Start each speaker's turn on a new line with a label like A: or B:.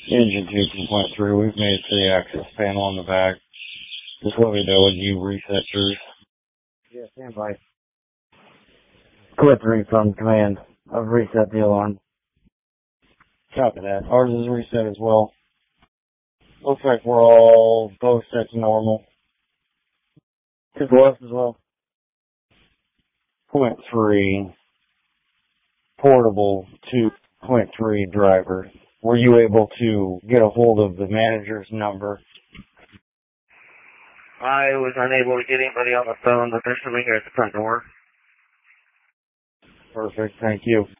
A: Engine 2.3, we've made it to the access panel on the back. Just let me know when you reset yours.
B: Yeah, stand by. Clip from command. I've reset the alarm.
A: Copy that. Ours is reset as well. Looks like we're all both set to normal.
B: Just left as well.
A: 0.3 portable 2.3 driver. Were you able to get a hold of the manager's number?
B: I was unable to get anybody on the phone, but they're still here at the front door.
A: Perfect, thank you.